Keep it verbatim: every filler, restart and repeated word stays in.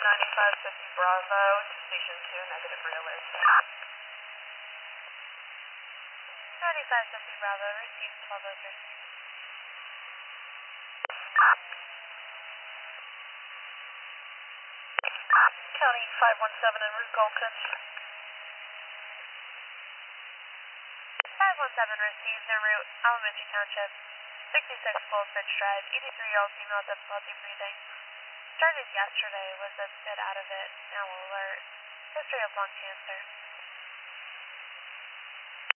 ninety-five fifty Bravo to Station two, negative realist. ninety-five fifty Bravo, received twelve oh three. County five one seven en route Gold Coast. five one seven received en route Elementary Township, sixty-six Goldfinch Drive, eighty-three-year-old female difficulty breathing. Started yesterday with a bit out of it, now alert. History of lung cancer.